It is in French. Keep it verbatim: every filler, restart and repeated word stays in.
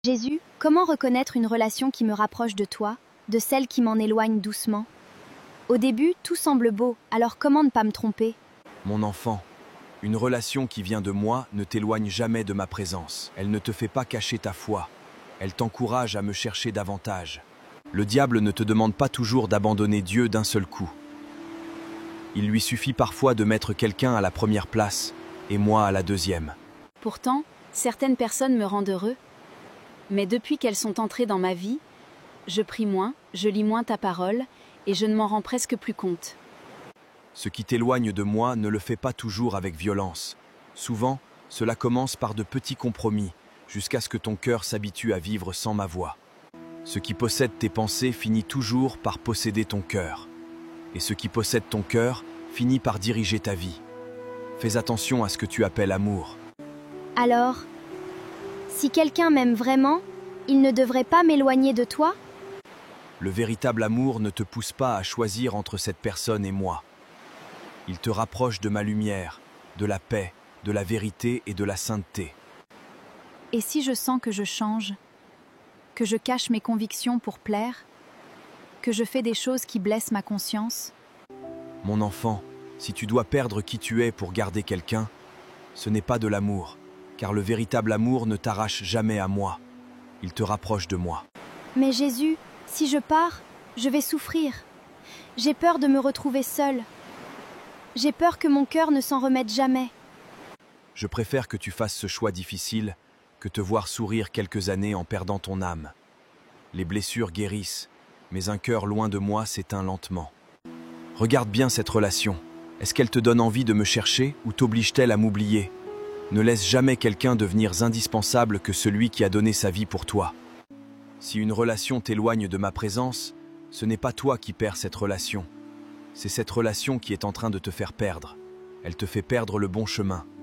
Jésus, comment reconnaître une relation qui me rapproche de toi, de celle qui m'en éloigne doucement? Au début, tout semble beau, alors comment ne pas me tromper? Mon enfant, une relation qui vient de moi ne t'éloigne jamais de ma présence. Elle ne te fait pas cacher ta foi. Elle t'encourage à me chercher davantage. Le diable ne te demande pas toujours d'abandonner Dieu d'un seul coup. Il lui suffit parfois de mettre quelqu'un à la première place et moi à la deuxième. Pourtant, certaines personnes me rendent heureux. Mais depuis qu'elles sont entrées dans ma vie, je prie moins, je lis moins ta parole et je ne m'en rends presque plus compte. Ce qui t'éloigne de moi ne le fait pas toujours avec violence. Souvent, cela commence par de petits compromis, jusqu'à ce que ton cœur s'habitue à vivre sans ma voix. Ce qui possède tes pensées finit toujours par posséder ton cœur. Et ce qui possède ton cœur finit par diriger ta vie. Fais attention à ce que tu appelles amour. Alors, si quelqu'un m'aime vraiment, il ne devrait pas m'éloigner de toi? Le véritable amour ne te pousse pas à choisir entre cette personne et moi. Il te rapproche de ma lumière, de la paix, de la vérité et de la sainteté. Et si je sens que je change, que je cache mes convictions pour plaire, que je fais des choses qui blessent ma conscience? Mon enfant, si tu dois perdre qui tu es pour garder quelqu'un, ce n'est pas de l'amour, car le véritable amour ne t'arrache jamais à moi. Il te rapproche de moi. Mais Jésus, si je pars, je vais souffrir. J'ai peur de me retrouver seule. J'ai peur que mon cœur ne s'en remette jamais. Je préfère que tu fasses ce choix difficile que te voir sourire quelques années en perdant ton âme. Les blessures guérissent, mais un cœur loin de moi s'éteint lentement. Regarde bien cette relation. Est-ce qu'elle te donne envie de me chercher ou t'oblige-t-elle à m'oublier? Ne laisse jamais quelqu'un devenir indispensable que celui qui a donné sa vie pour toi. Si une relation t'éloigne de ma présence, ce n'est pas toi qui perds cette relation. C'est cette relation qui est en train de te faire perdre. Elle te fait perdre le bon chemin.